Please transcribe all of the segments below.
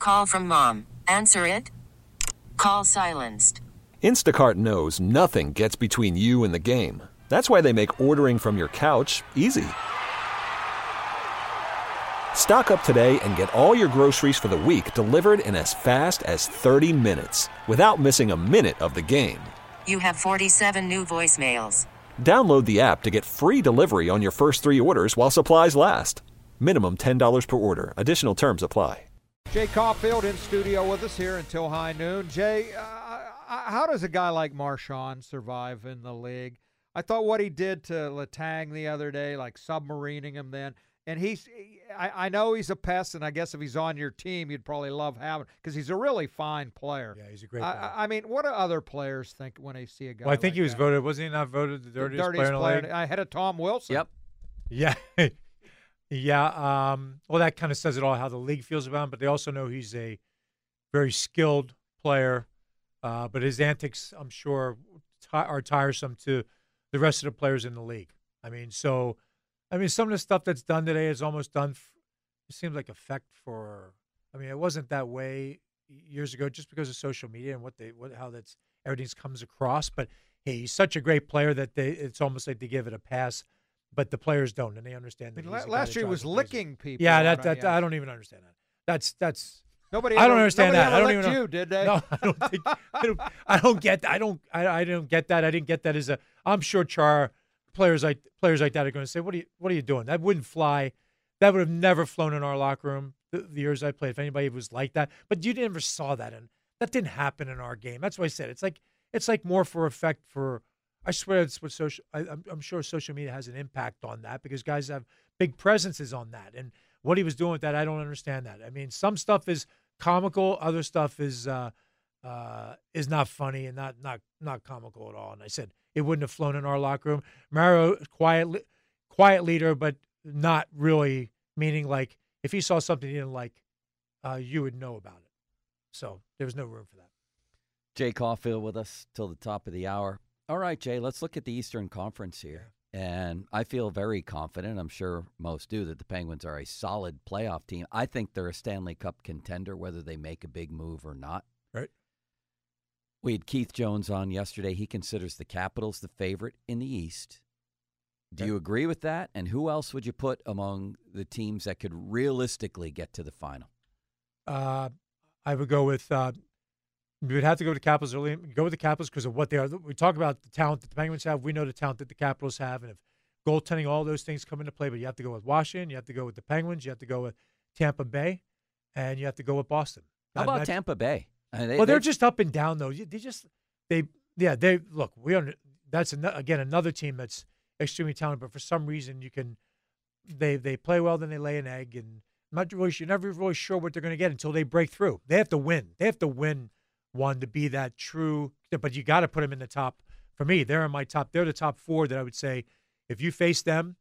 Call from mom. Answer it. Call silenced. Instacart knows nothing gets between you and the game. That's why they make ordering from your couch easy. Stock up today and get all your groceries for the week delivered in as fast as 30 minutes without missing a minute of the game. You have 47 new voicemails. Download the app to get free delivery on your first 3 orders while supplies last. Minimum $10 per order. Additional terms apply. Jay Caulfield in studio with us here until high noon. Jay, how does a guy like Marshawn survive in the league? I thought what he did to Letang the other day, like submarining him then, and I know he's a pest, and I guess if he's on your team, you'd probably love having because he's a really fine player. Yeah, he's a great player. I mean, what do other players think when they see a guy Well, I think like he was that? voted, wasn't he not voted the dirtiest player in the league? Ahead of Tom Wilson. Yep. Yeah. Yeah. Well, that kind of says it all, how the league feels about him, but they also know he's a very skilled player. But his antics, I'm sure, are tiresome to the rest of the players in the league. Some of the stuff that's done today is almost done. It seems like effect for. It wasn't that way years ago, just because of social media and how everything comes across. But hey, he's such a great player that it's almost like they give it a pass, but the players don't, and they understand that. Last year he was licking people. Yeah, I don't even understand that. That's. Nobody. I don't understand that. I don't even know. You did they? No, I don't think. I don't get that. I don't get that. I didn't get that as a. I'm sure players like that are going to say, "What are you doing? That wouldn't fly. That would have never flown in our locker room the years I played. If anybody was like that, but you never saw that, and that didn't happen in our game. That's why I said it's like more for effect for. I swear it's what social. I'm sure social media has an impact on that because guys have big presences on that, and what he was doing with that, I don't understand that. Some stuff is comical, other stuff is not funny and not comical at all. And I said it wouldn't have flown in our locker room. Mario, quiet leader, but not really, meaning like if he saw something he didn't like, you would know about it. So there was no room for that. Jay Caulfield with us till the top of the hour. All right, Jay, let's look at the Eastern Conference here. And I feel very confident, I'm sure most do, that the Penguins are a solid playoff team. I think they're a Stanley Cup contender, whether they make a big move or not. Right. We had Keith Jones on yesterday. He considers the Capitals the favorite in the East. Do you agree with that? And who else would you put among the teams that could realistically get to the final? I would go with we would have to go with the Capitals early. Go with the Capitals because of what they are. We talk about the talent that the Penguins have. We know the talent that the Capitals have. And if goaltending, all those things come into play, but you have to go with Washington. You have to go with the Penguins. You have to go with Tampa Bay. And you have to go with Boston. How about Tampa Bay? They're just up and down, though. They look, that's another team that's extremely talented, but for some reason they play well, then they lay an egg, and you're never really sure what they're going to get until they break through. They have to win. They have to win one to be that true, but you got to put them in the top. For me, they're in my top. They're the top 4 that I would say if you face them,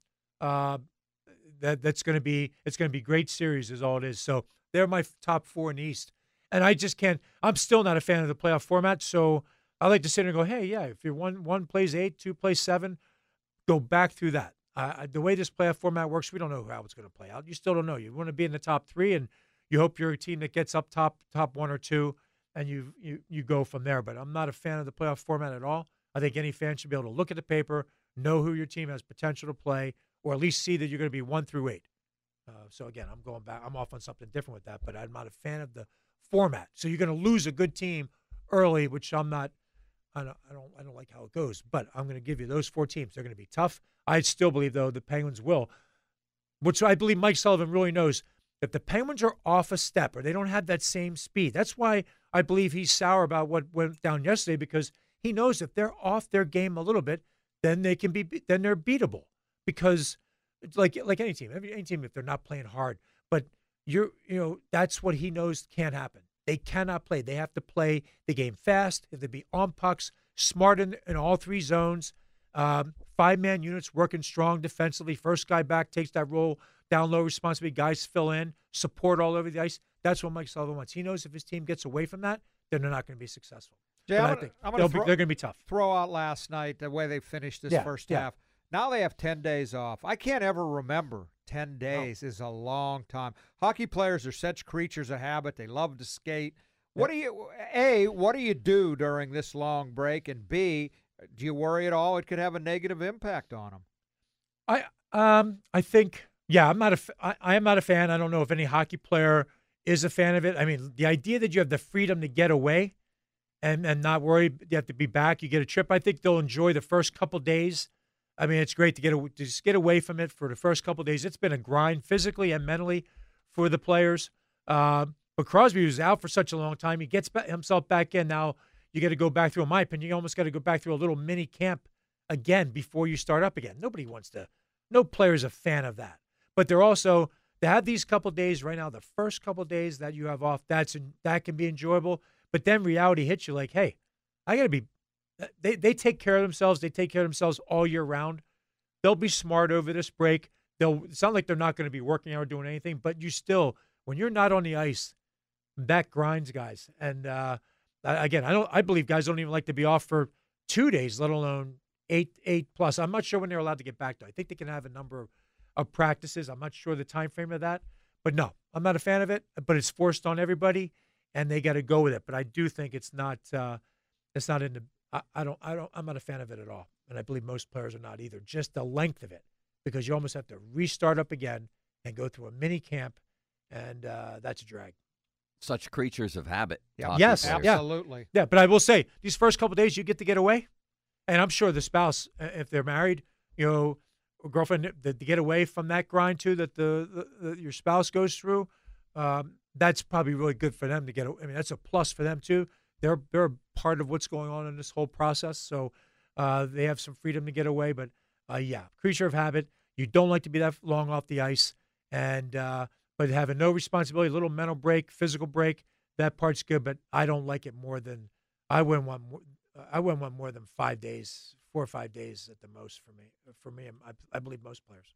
it's going to be great series is all it is. So they're my top 4 in the East. And I just can't. I'm still not a fan of the playoff format. So I like to sit there and go, hey, yeah, if you're one plays 8, 2 plays 7, go back through that. The way this playoff format works, we don't know how it's going to play out. You still don't know. You want to be in the top 3, and you hope you're a team that gets up top 1 or 2, and you go from there. But I'm not a fan of the playoff format at all. I think any fan should be able to look at the paper, know who your team has potential to play, or at least see that you're going to be 1 through 8. So again, I'm going back. I'm off on something different with that, but I'm not a fan of the format. So you're going to lose a good team early, which I'm not. I don't like how it goes, but I'm going to give you those 4 teams. They're going to be tough. I still believe, though, the Penguins will, which I believe Mike Sullivan really knows. If the Penguins are off a step or they don't have that same speed, that's why I believe he's sour about what went down yesterday, because he knows if they're off their game a little bit, then they're beatable. Because it's like any team, if they're not playing hard, but that's what he knows can't happen. They cannot play. They have to play the game fast. They have to be on pucks, smart in all 3 zones. 5-man units working strong defensively. First guy back takes that role, down low responsibility. Guys fill in, support all over the ice. That's what Mike Sullivan wants. He knows if his team gets away from that, then they're not going to be successful. Jay, I think they're going to be tough. Throw out last night the way they finished this first half. Now they have 10 days off. I can't ever remember 10 days is a long time. Hockey players are such creatures of habit. They love to skate. What do you do during this long break? And B, do you worry at all it could have a negative impact on them? I think, yeah, I am not a fan. I don't know if any hockey player is a fan of it. I mean, the idea that you have the freedom to get away and not worry you have to be back, you get a trip, I think they'll enjoy the first couple days. I mean, it's great to just get away from it for the first couple of days. It's been a grind physically and mentally for the players. But Crosby was out for such a long time. He gets himself back in. Now you got to go back through, in my opinion, you almost got to go back through a little mini camp again before you start up again. No player's a fan of that. But they're also, to have these couple of days right now, the first couple of days that you have off, that can be enjoyable. But then reality hits you like, hey, I got to be, they take care of themselves. They take care of themselves all year round. They'll be smart over this break. It's not like they're not going to be working out or doing anything, but you still, when you're not on the ice, that grinds guys. And again, I believe guys don't even like to be off for 2 days, let alone eight plus. I'm not sure when they're allowed to get back to. I think they can have a number of practices. I'm not sure the time frame of that. But no, I'm not a fan of it. But it's forced on everybody, and they got to go with it. But I do think it's not in the. I'm not a fan of it at all, and I believe most players are not either. Just the length of it, because you almost have to restart up again and go through a mini camp, and that's a drag. Such creatures of habit. Yeah. Yes, absolutely. Yeah, but I will say these first couple of days you get to away, and I'm sure the spouse, if they're married, or girlfriend, to get away from that grind too that your spouse goes through. That's probably really good for them to get. I mean, that's a plus for them too. They're part of what's going on in this whole process, so they have some freedom to get away. But creature of habit. You don't like to be that long off the ice, and but having no responsibility, a little mental break, physical break, that part's good. But I don't like it more than I wouldn't want more than 5 days, 4 or 5 days at the most for me. I believe most players.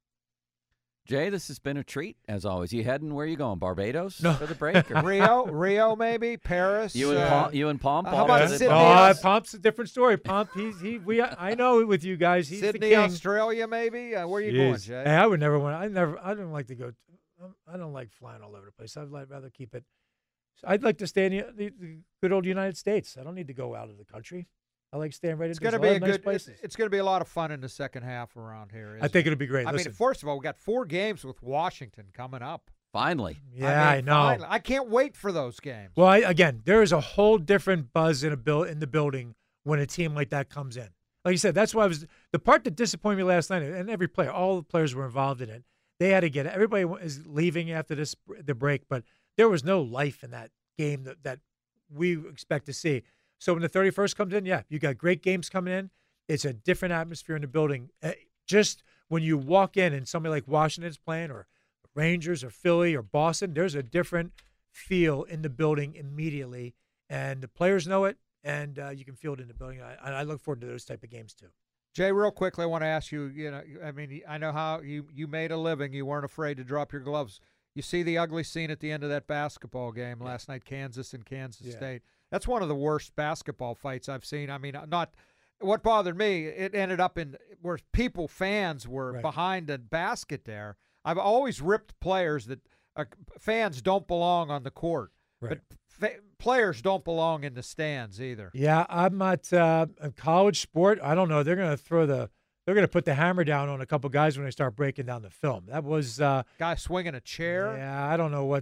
Jay, this has been a treat, as always. You heading, where are you going, Barbados for the break? Or? Rio maybe, Paris. You and Pomp? How about Sydney? Pomp's a different story. Pomp, I know with you guys, he's Sydney, the king. Australia maybe? Where are you going, Jay? Hey, I would never want, I don't like to go, I don't like flying all over the place. I'd rather keep it. I'd like to stay in the good old United States. I don't need to go out of the country. I like staying right in these nice places. It's going to be a lot of fun in the second half around here. I think it'll be great. I mean, first of all, we got 4 games with Washington coming up. Finally. Yeah, I know. Finally. I can't wait for those games. Well, again, there is a whole different buzz in the building when a team like that comes in. Like you said, that's why the part that disappointed me last night, and every player, all the players were involved in it. They had to get it. Everybody is leaving after the break, but there was no life in that game that we expect to see. So when the 31st comes in, you got great games coming in. It's a different atmosphere in the building. Just when you walk in and somebody like Washington's playing, or Rangers or Philly or Boston, there's a different feel in the building immediately. And the players know it, and you can feel it in the building. I look forward to those type of games too. Jay, real quickly, I want to ask you, I know how you made a living. You weren't afraid to drop your gloves. You see the ugly scene at the end of that basketball game last night, Kansas and Kansas State. That's one of the worst basketball fights I've seen. I mean, what bothered me, it ended up in where fans were behind the basket there. I've always ripped players that fans don't belong on the court. Right. But players don't belong in the stands either. Yeah, I'm not a college sport. I don't know. They're going to put the hammer down on a couple guys when they start breaking down the film. That was guy swinging a chair. Yeah, I don't know what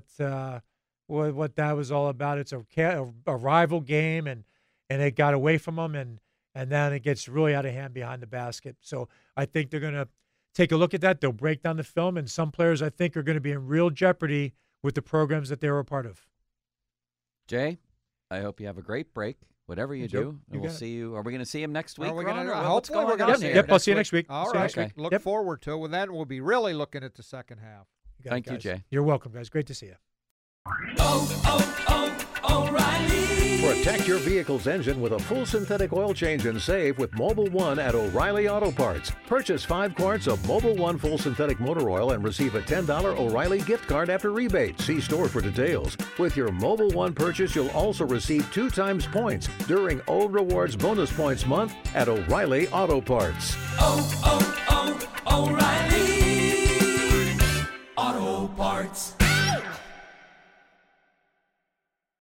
that was all about. It's a rival game, and it got away from them, and then it gets really out of hand behind the basket. So I think they're going to take a look at that. They'll break down the film, and some players I think are going to be in real jeopardy with the programs that they were a part of. Jay, I hope you have a great break, whatever you do, and we'll see you. Are we going to see him next week? Hopefully we're going to see him. Yep, I'll see you next week. All right. Look forward to it. Well, then we'll be really looking at the second half. Thank you, Jay. You're welcome, guys. Great to see you. O'Reilly. Protect your vehicle's engine with a full synthetic oil change and save with Mobil 1 at O'Reilly Auto Parts. Purchase 5 quarts of Mobil 1 full synthetic motor oil and receive a $10 O'Reilly gift card after rebate. See store for details. With your Mobil 1 purchase, you'll also receive 2 times points during O Rewards Bonus Points Month at O'Reilly Auto Parts. O'Reilly.